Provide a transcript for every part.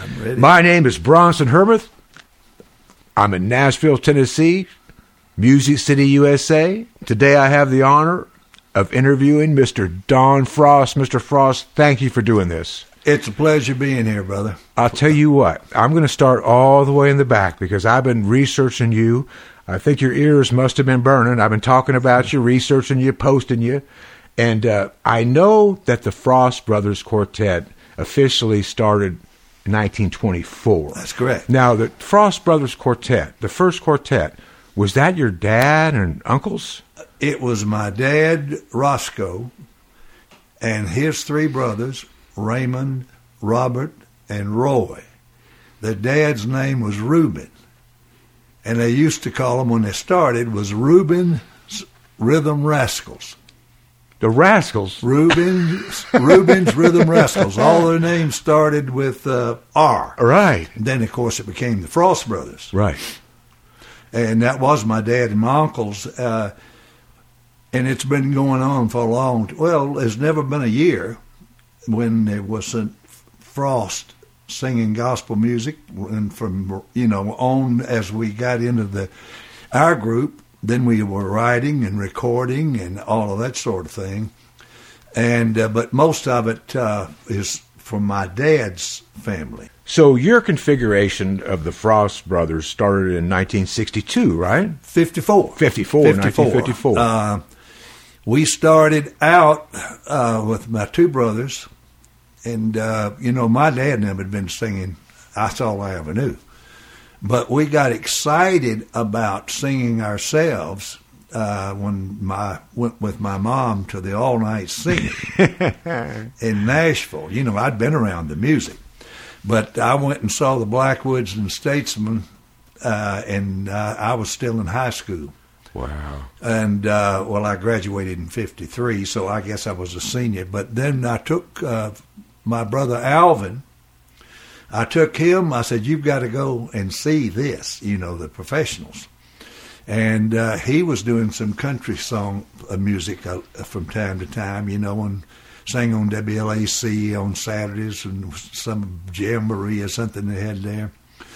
I'm ready. My name is Bronson Herbert. I'm in Nashville, Tennessee, Music City, USA. Today I have the honor of interviewing Mr. Don Frost. Mr. Frost, thank you for doing this. It's a pleasure being here, brother. I'll tell you what, I'm going to start all the way in the back because I've been researching you. I think your ears must have been burning. I've been talking about you, researching you, posting you. And I know that the Frost Brothers Quartet officially started in 1924. That's correct. Now, the Frost Brothers Quartet, the first quartet, was that your dad and uncles? It was my dad, Roscoe, and his three brothers, Raymond, Robert, and Roy. Their dad's name was Reuben. And they used to call them, when they started, was Reuben's Rhythm Rascals. The Rascals? Reuben's Rhythm Rascals. All their names started with R. Right. And then, of course, it became the Frost Brothers. Right. And that was my dad and my uncles. And it's been going on for a long time. Well, there's never been a year when there wasn't Frost singing gospel music. And from, on as we got into our group, then we were writing and recording and all of that sort of thing. And but most of it is from my dad's family. So your configuration of the Frost Brothers started in 1962, right? 54. 1954. We started out with my two brothers. And, my dad never had been singing. That's all I ever knew. But we got excited about singing ourselves when went with my mom to the all-night singing in Nashville. I'd been around the music. But I went and saw the Blackwoods and Statesmen, and I was still in high school. Wow. And, I graduated in 53, so I guess I was a senior. But then I took my brother Alvin. I took him. I said, "You've got to go and see this, the professionals." And he was doing some country song music from time to time, and sang on WLAC on Saturdays and some jamboree or something they had there.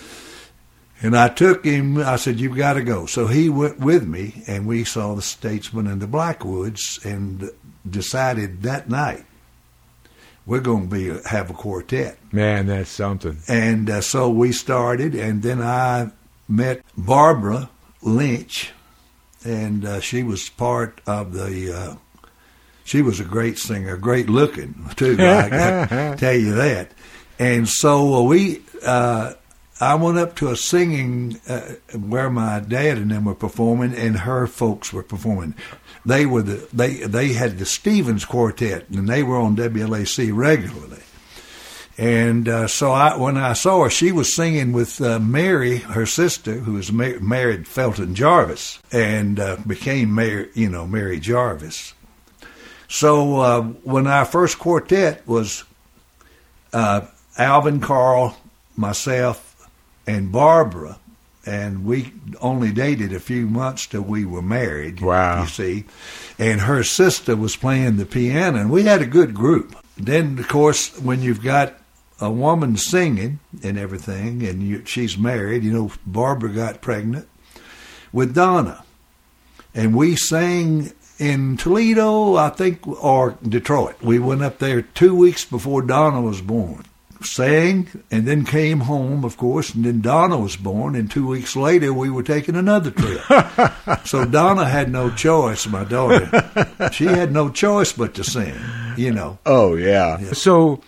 And I took him. I said, "You've got to go." So he went with me, and we saw the Statesmen and the Blackwoods, and decided that night we're going to have a quartet. Man, that's something. And so we started, and then I met Barbara Lynch, and she was part of the. She was a great singer, great looking too. I tell you that. And so I went up to a singing where my dad and them were performing, and her folks were performing. They were they had the Stevens Quartet, and they were on WLAC regularly. And so when I saw her, she was singing with Mary, her sister, who was married Felton Jarvis, and became Mary Jarvis. So when our first quartet was Alvin, Carl, myself, and Barbara, and we only dated a few months till we were married. Wow. You see. And her sister was playing the piano, and we had a good group. Then, of course, when you've got a woman singing and everything, and she's married, Barbara got pregnant with Donna. And we sang in Toledo, I think, or Detroit. We went up there 2 weeks before Donna was born. Sang, and then came home, of course, and then Donna was born, and 2 weeks later we were taking another trip. So Donna had no choice, my daughter. She had no choice but to sing, Oh, yeah. So,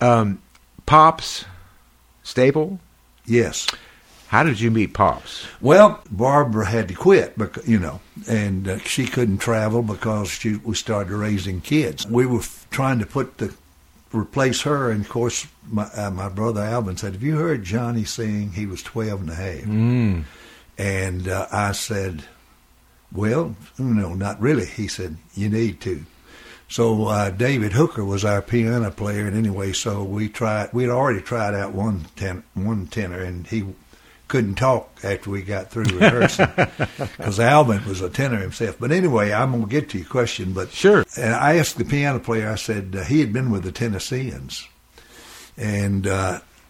Pops Staple? Yes. How did you meet Pops? Well, Barbara had to quit, and she couldn't travel because we started raising kids. We were trying to replace her, and of course my brother Alvin said, "Have you heard Johnny sing?" He was 12 and a half. And I said, "Well, not really." He said, "You need to." So David Hooker was our piano player, and anyway, so we'd already tried out one tenor, and he couldn't talk after we got through rehearsing because Alvin was a tenor himself. But anyway, I'm going to get to your question. But sure. And I asked the piano player, I said, he had been with the Tennesseans. And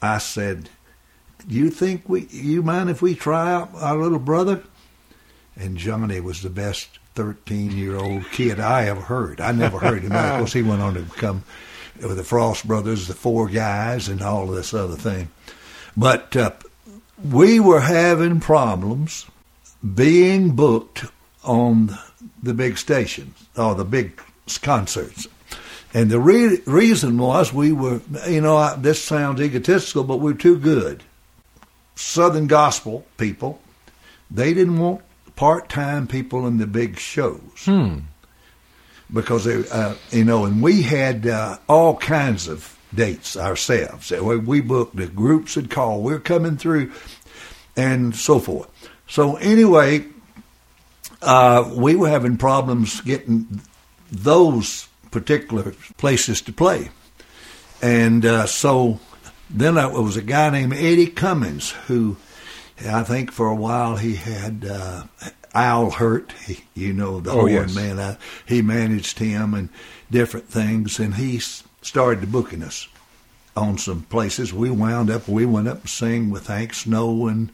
I said, you mind if we try out our little brother? And Johnny was the best 13-year-old kid I ever heard. I never heard him. Of course, he went on to become with the Frost Brothers, the Four Guys, and all of this other thing. But we were having problems being booked on the big stations or the big concerts. And the reason was we were, this sounds egotistical, but we were too good. Southern gospel people, they didn't want part-time people in the big shows. Because, and we had all kinds of dates ourselves. We booked, the groups would call, we're coming through, and so forth. So anyway, we were having problems getting those particular places to play. And so then there was a guy named Eddie Cummins, who I think for a while he had Al Hurt, the horn man. He managed him and different things, and he started booking us on some places. We went up and sang with Hank Snow and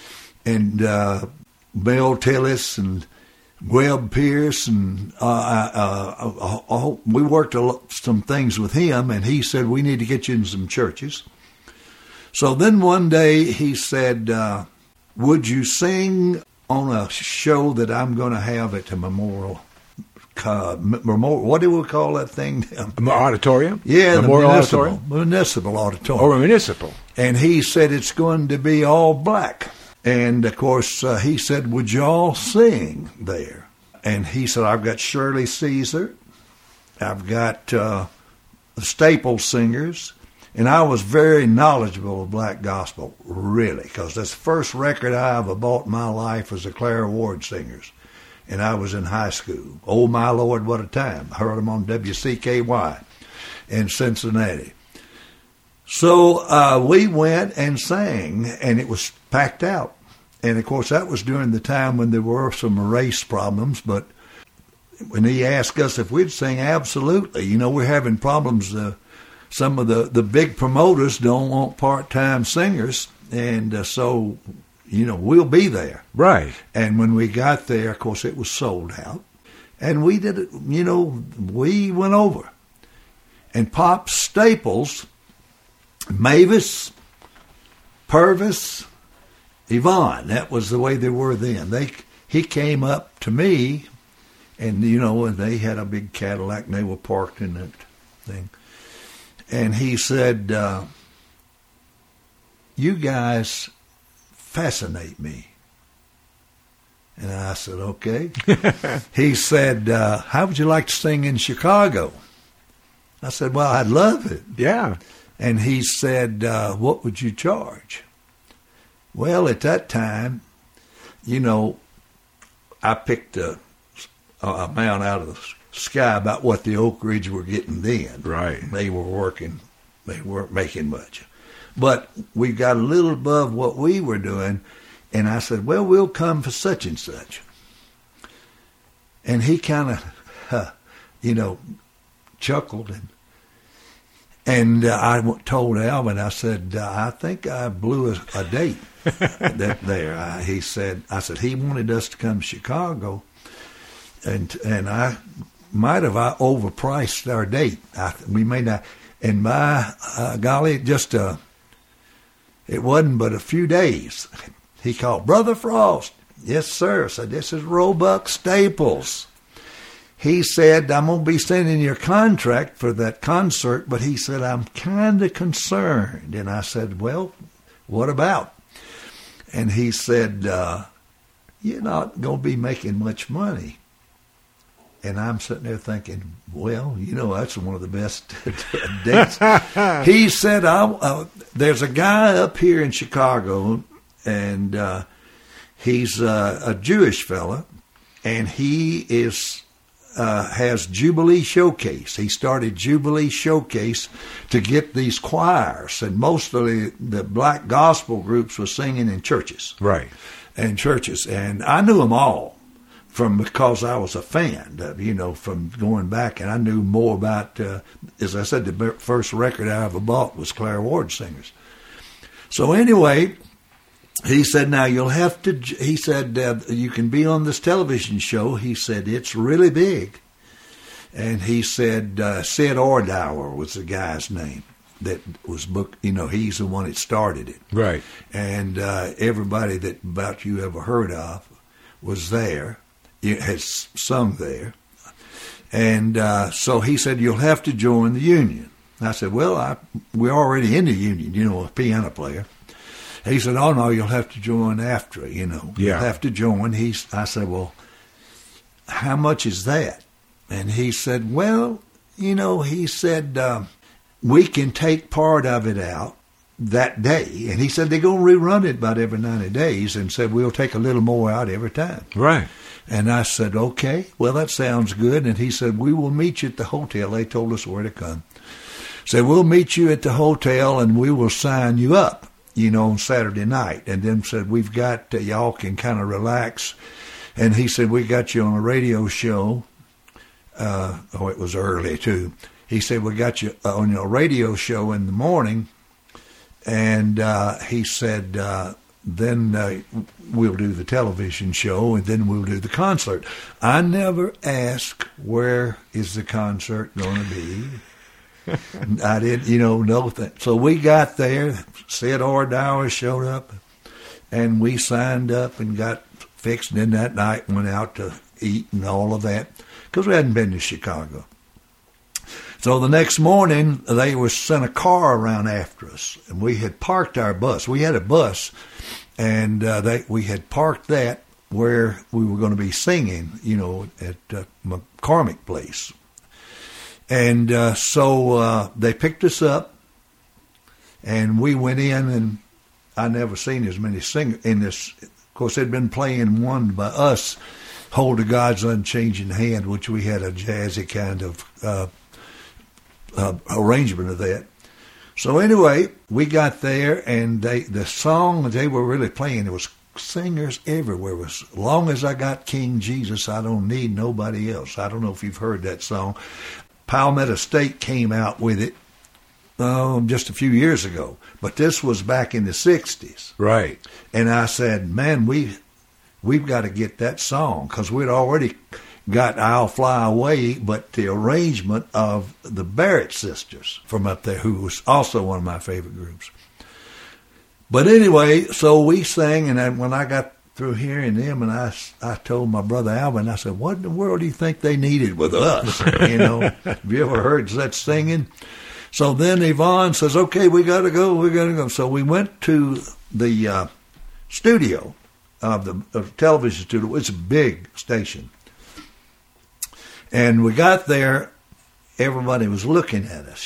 Bill Tillis and Webb Pierce, and we worked some things with him, and he said, we need to get you in some churches. So then one day he said, would you sing on a show that I'm going to have at the Memorial, what do we call that thing? Auditorium? Yeah, Memorial the Auditorium? Municipal Auditorium. Or municipal. And he said it's going to be all black. And, of course, he said, would y'all sing there? And he said, I've got Shirley Caesar. I've got the Staples Singers. And I was very knowledgeable of black gospel, really, because that's the first record I ever bought in my life was the Clara Ward Singers. And I was in high school. Oh, my Lord, what a time. I heard them on WCKY in Cincinnati. So we went and sang, and it was packed out. And, of course, that was during the time when there were some race problems. But when he asked us if we'd sing, absolutely. We're having problems. Some of the big promoters don't want part-time singers. And so, we'll be there. Right. And when we got there, of course, it was sold out. And we did it, we went over. And Pop Staples, Mavis, Purvis, Yvonne, that was the way they were then. He came up to me, and, and they had a big Cadillac, and they were parked in that thing. And he said, you guys fascinate me. And I said, okay. He said, how would you like to sing in Chicago? I said, well, I'd love it. Yeah. And he said, what would you charge? Well, at that time, I picked a amount out of the sky about what the Oak Ridge were getting then. Right. They were working. They weren't making much. But we got a little above what we were doing, and I said, well, we'll come for such and such. And he kind of, chuckled. And I told Alvin, I said, I think I blew a date there. I said, he wanted us to come to Chicago, and I might have overpriced our date. We may not, and by golly, it wasn't but a few days. He called, Brother Frost. Yes, sir. I said, this is Roebuck Staples. He said, I'm going to be sending your contract for that concert, but he said, I'm kind of concerned. And I said, well, what about? And he said, you're not going to be making much money. And I'm sitting there thinking, well, that's one of the best dates. He said, there's a guy up here in Chicago, and he's a Jewish fella, and he has Jubilee Showcase. He started Jubilee Showcase to get these choirs, and most of the black gospel groups were singing in churches. Right. And churches. And I knew them all because I was a fan, from going back, and I knew more about, as I said, the first record I ever bought was Clara Ward Singers. So anyway, he said, now you'll have to, he said, you can be on this television show. He said, it's really big. And he said, Sid Ordauer was the guy's name that was booked. You know, he's the one that started it. Right. And everybody that about you ever heard of was there, has sung there. And so he said, you'll have to join the union. I said, well, we're already in the union, you know, a piano player. He said, oh, no, you'll have to join after, you know. Yeah. You'll have to join. I said, well, how much is that? And he said, well, you know, he said, we can take part of it out that day. And he said, they're going to rerun it about every 90 days, and said, we'll take a little more out every time. Right. And I said, okay, well, that sounds good. And he said, we will meet you at the hotel. They told us where to come. Said, we'll meet you at the hotel and we will sign you up, you know, on Saturday night. And then said, we've got, y'all can kind of relax. And he said, we got you on a radio show. It was early too. He said, we got you on a radio show in the morning. And he said, then we'll do the television show, and then we'll do the concert. I never asked, where is the concert going to be? I didn't, know that. So we got there. Sid Ordauer showed up, and we signed up and got fixed. And then that night went out to eat and all of that, because we hadn't been to Chicago. So the next morning, they were sent a car around after us, and we had parked our bus. We had a bus, and we had parked that where we were going to be singing, at McCormick Place. And so they picked us up, and we went in, and I never seen as many singers in this. Of course, they'd been playing one by us, Hold to God's Unchanging Hand, which we had a jazzy kind of arrangement of that. So anyway, we got there, and the song they were really playing, there was singers everywhere. As long as I got King Jesus, I don't need nobody else. I don't know if you've heard that song. Palmetto State came out with it just a few years ago, but this was back in the 60s. Right. And I said, man, we've got to get that song, because we'd already got I'll Fly Away, but the arrangement of the Barrett Sisters from up there, who was also one of my favorite groups. But anyway, so we sang, and when I got through hearing them, and I told my brother Alvin, I said, what in the world do you think they needed with us? Have you ever heard such singing? So then Yvonne says, okay, we got to go. So we went to the studio of the television studio. It's a big station. And we got there, everybody was looking at us,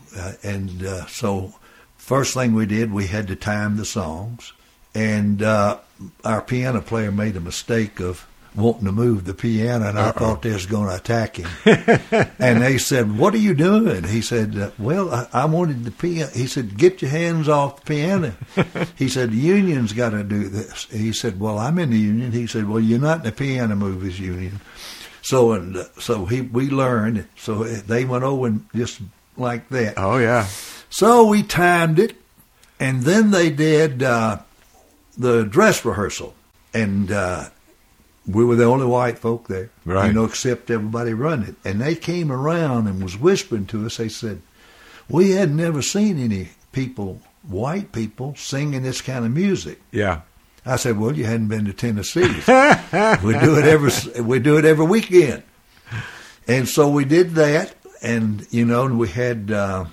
so first thing we did, we had to time the songs. And our piano player made a mistake of wanting to move the piano, and I thought they was going to attack him. And they said, what are you doing? He said, well, I wanted the piano. He said, get your hands off the piano. He said, the union's got to do this. He said, well, I'm in the union. He said, well, you're not in the Piano Movers Union. So we learned. So they went over and just like that. Oh, yeah. So we timed it, and then they did the dress rehearsal. And we were the only white folk there, right? Except everybody run it. And they came around and was whispering to us. They said, we had never seen any white people singing this kind of music. Yeah. I said, well, you hadn't been to Tennessee. we do it every weekend. And so we did that, and and we had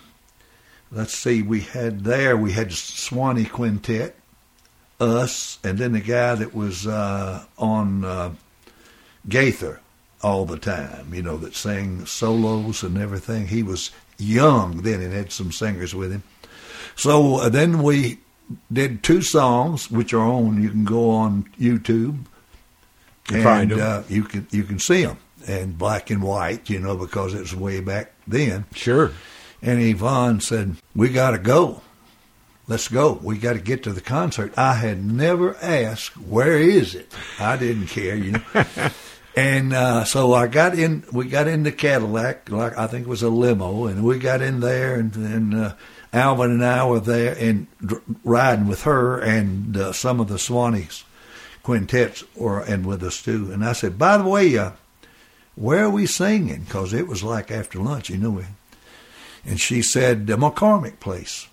we had Swanee Quintet, us, and then the guy that was on Gaither all the time, that sang solos and everything. He was young then and had some singers with him. So then we did 2 songs, which are on. You can go on YouTube and find them. You can see them, and black and white, because it was way back then. Sure. And Yvonne said, "We got to go. Let's go. We got to get to the concert." I had never asked, "Where is it?" I didn't care, And so we got in the Cadillac, like I think it was a limo, and we got in there, and Alvin and I were there and riding with her, and some of the Swanee quintets were and with us too. And I said, by the way, where are we singing? Because it was like after lunch, you know. And she said, McCormick Place.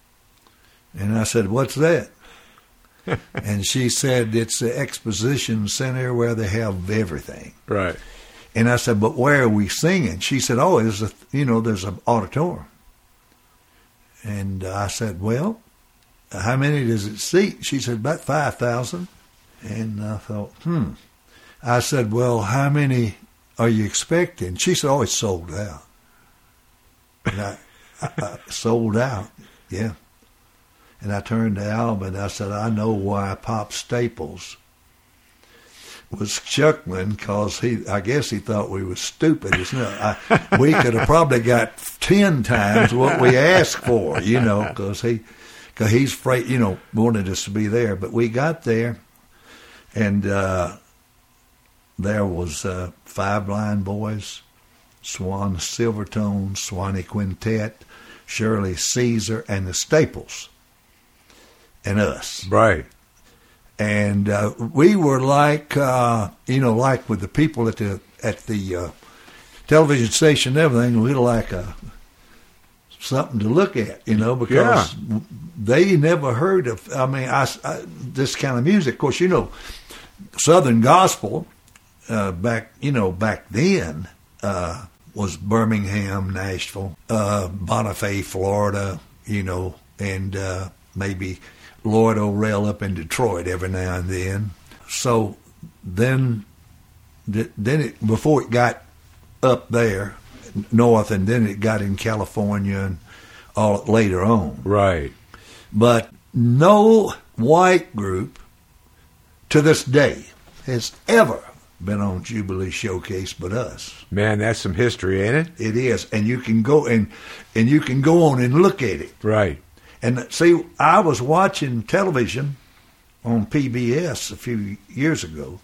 And I said, what's that? And she said, it's the exposition center where they have everything. Right. And I said, but where are we singing? She said, oh, there's an auditorium. And I said, well, how many does it seat? She said, about 5,000. And I thought, I said, well, how many are you expecting? She said, oh, it's sold out. And I sold out, yeah. And I turned to Alvin and I said, I know why Pop Staples was chuckling, because I guess he thought we were stupid. We could have probably got 10 times what we asked for, because he's afraid, wanted us to be there. But we got there, and there was Five Blind Boys, Swan Silvertone, Swanee Quintet, Shirley Caesar, and the Staples, and us. Right. And we were like, like with the people at the television station and everything, we were like something to look at, because they never heard of, this kind of music. Of course, Southern gospel back then was Birmingham, Nashville, Bonifay, Florida, and maybe Lloyd O'Rell up in Detroit every now and then. So then before it got up there north, and then it got in California and all later on. Right. But no white group to this day has ever been on Jubilee Showcase but us. Man, that's some history, ain't it? It is, and you can go and you can go on and look at it. Right. And see, I was watching television on PBS a few years ago,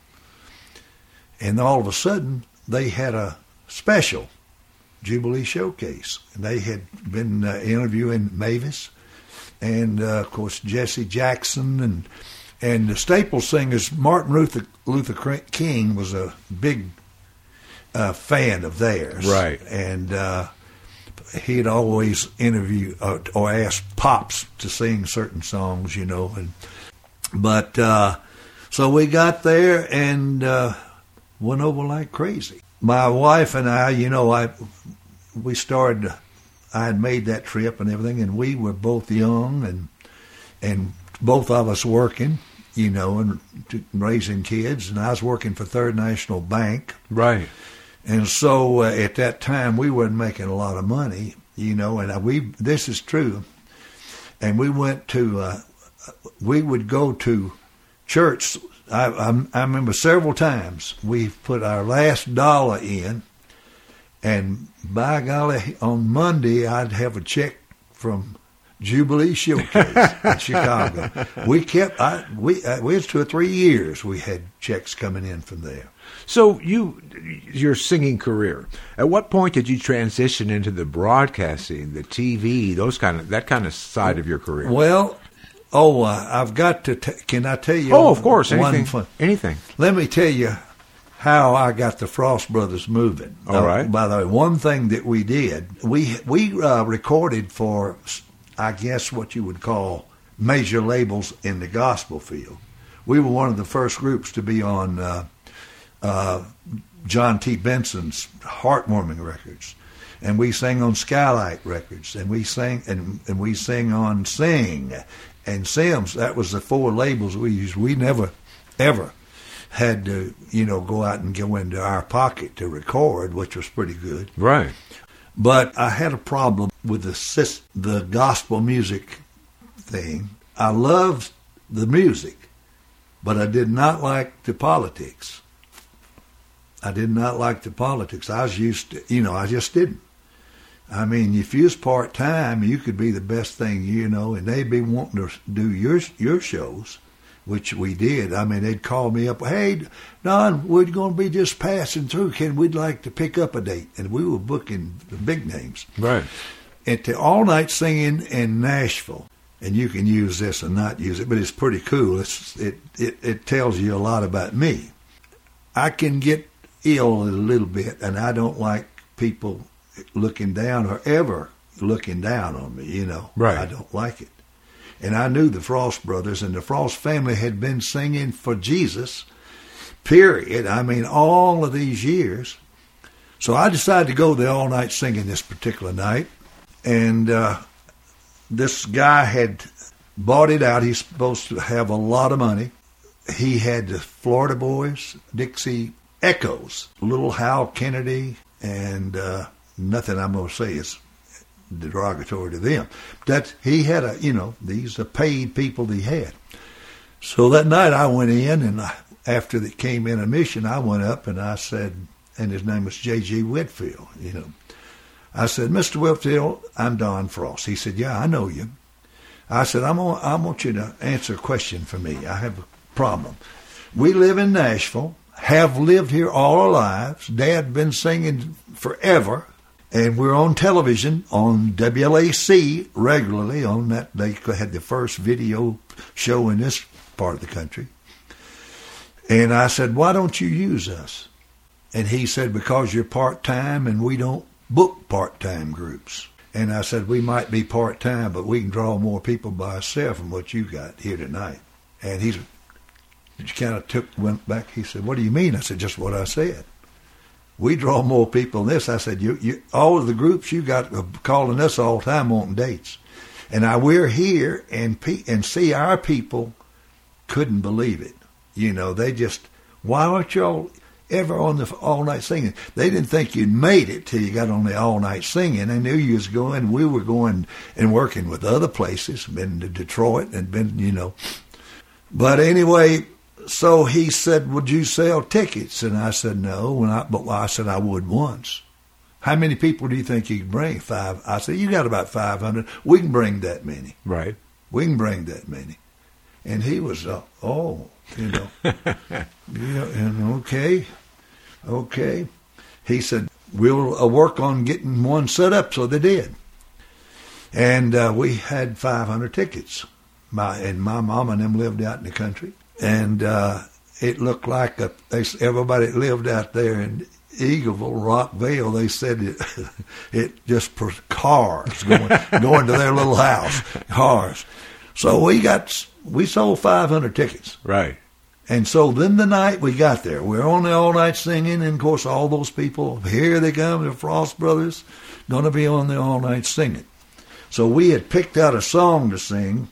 and all of a sudden they had a special Jubilee Showcase. And they had been interviewing Mavis, and of course Jesse Jackson, and the staple singers. Martin Luther King was a big fan of theirs, right? And he'd always interview or ask Pops to sing certain songs, But so we got there and went over like crazy. My wife and I, we started. I had made that trip and everything, and we were both young and both of us working, and raising kids. And I was working for Third National Bank, right. And so at that time, we weren't making a lot of money, and this is true. And we went to, we would go to church. I remember several times we put our last dollar in, and by golly, on Monday, I'd have a check from Jubilee Showcase in Chicago. We kept, we was 2 or 3 years we had checks coming in from there. So your singing career, at what point did you transition into the broadcasting, the TV, that kind of side of your career? Well, I've got to. Can I tell you? Oh, of course, anything. Let me tell you how I got the Frost Brothers moving. All right. By the way, one thing that we did, we recorded for, I guess what you would call major labels in the gospel field. We were one of the first groups to be on John T. Benson's Heartwarming records, and we sang on Skylight records, and we sang on Sing and Sims. That was the 4 labels we used. We never ever had to go out and go into our pocket to record, which was pretty good. Right. But I had a problem with the gospel music thing. I loved the music, but I did not like the politics. I did not like the politics. I was used to, I just didn't. I mean, if you was part-time, you could be the best thing, and they'd be wanting to do your shows, which we did. I mean, they'd call me up, hey, Don, we're going to be just passing through. We'd like to pick up a date. And we were booking the big names. Right. at the all-night singing in Nashville, and you can use this and not use it, but it's pretty cool. It tells you a lot about me. I can get ill a little bit, and I don't like people looking down or ever looking down on me, you know. Right. I don't like it. And I knew the Frost brothers, and the Frost family had been singing for Jesus, period. I mean, all of these years. So I decided to go the all-night singing this particular night. And this guy had bought it out. He's supposed to have a lot of money. He had the Florida Boys, Dixie Echoes, Little Hal Kennedy, and nothing I'm going to say is derogatory to them. That he had these paid people that he had. So that night I went in, and after they came in a mission, I went up and I said, and his name was J.G. Whitfield, you know. I said, Mr. Whitfield, I'm Don Frost. He said, yeah, I know you. I said, I want you to answer a question for me. I have a problem. We live in Nashville, have lived here all our lives. Dad been singing forever, and we're on television on WLAC regularly. On that, they had the first video show in this part of the country. And I said, why don't you use us? And he said, because you're part-time and we don't book part-time groups. And I said, we might be part-time, but we can draw more people by ourselves than what you got here tonight. And he kind of went back. He said, what do you mean? I said, just what I said. We draw more people than this. I said, you all of the groups you got are calling us all the time wanting dates. And we're here, and see, our people couldn't believe it. You know, they just, why aren't y'all ever on the all-night singing? They didn't think you'd made it till you got on the all-night singing. They knew you was going. We were going and working with other places, been to Detroit and been, you know. But anyway, so he said, would you sell tickets? And I said, no. But I said I would once. How many people do you think you could bring? 5. I said, you got about 500. We can bring that many. Right. We can bring that many. And he was, you know, yeah, and okay. He said, we'll work on getting one set up. So they did. And we had 500 tickets. My mom and them lived out in the country. And it looked like everybody that lived out there in Eagleville, Rockville, they said it just for cars going to their little house, cars. So we sold 500 tickets. Right. And so then the night we got there, we're on the all-night singing, and of course all those people, here they come, the Frost Brothers, going to be on the all-night singing. So we had picked out a song to sing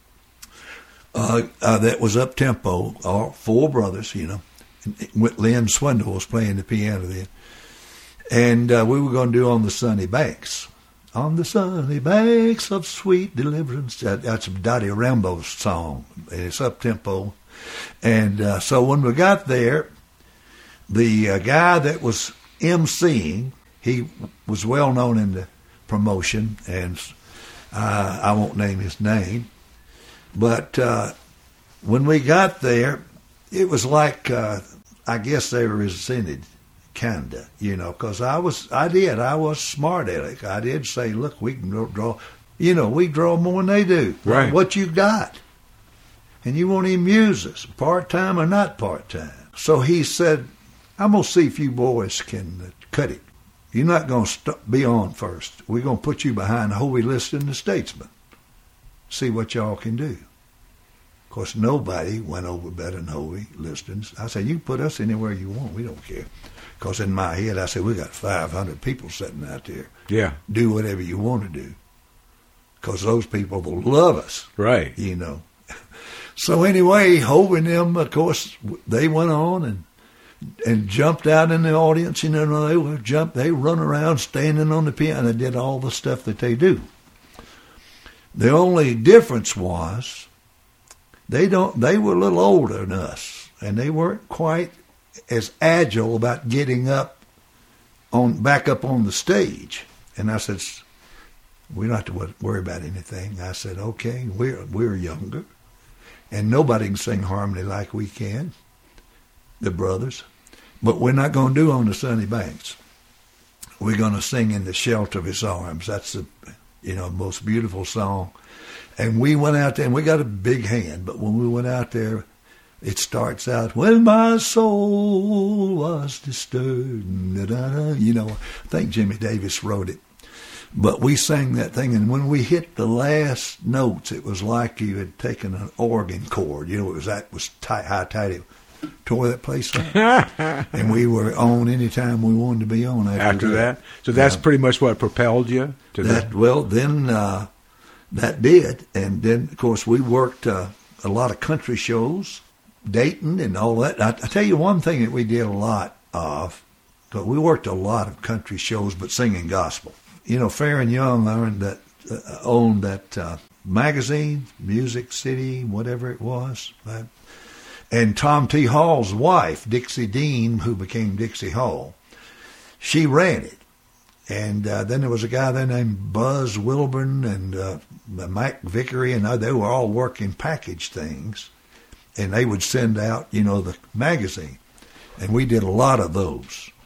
that was up-tempo, all 4 brothers, you know. Lynn Swindle was playing the piano then. And we were going to do On the Sunny Banks. On the sunny banks of sweet deliverance. That's Dottie Rambo's song. And it's up-tempo. And so when we got there, the guy that was emceeing, he was well known in the promotion, and I won't name his name. But when we got there, it was like, I guess they were resented, kind of, you know, because I was smart aleck. I did say, look, we can draw, you know, we draw more than they do. Right. What you got? And you won't even use us, part-time or not part-time. So he said, I'm going to see if you boys can cut it. You're not going to be on first. We're going to put you behind Hovey Liston, the Statesman. See what y'all can do. Of course, nobody went over better than Hovey Liston. I said, you can put us anywhere you want. We don't care. Because in my head, I said, we got 500 people sitting out there. Yeah. Do whatever you want to do. Because those people will love us. Right. You know. So anyway, Hovey and them, of course, they went on and jumped out in the audience. You know, they run around standing on the piano. They did all the stuff that they do. The only difference was they were a little older than us, and they weren't quite as agile about getting back up on the stage. And I said, we don't have to worry about anything. I said, okay, we're younger, and nobody can sing harmony like we can, the brothers. But we're not going to do On the Sunny Banks. We're going to sing In the Shelter of His Arms. That's the most beautiful song. And we went out there, and we got a big hand, but when we went out there, it starts out, when my soul was disturbed, I think Jimmy Davis wrote it. But we sang that thing, and when we hit the last notes, it was like you had taken an organ chord. It was tight, high tight. It tore that place up. And we were on anytime we wanted to be on after that. So that's pretty much what propelled you to that? Well, then that did. And then, of course, we worked a lot of country shows, Dayton and all that. I tell you one thing that we did a lot of, but we worked a lot of country shows, but singing gospel. Fair and Young owned that magazine, Music City, whatever it was. And Tom T. Hall's wife, Dixie Dean, who became Dixie Hall, she ran it. And then there was a guy there named Buzz Wilburn and Mac Vickery, and they were all working package things. And they would send out, the magazine. And we did a lot of those.